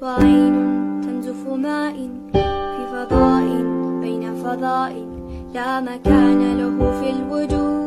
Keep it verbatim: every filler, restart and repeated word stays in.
وعين تنزف ماء في فضاء بين فضاء لا مكان له في الوجود.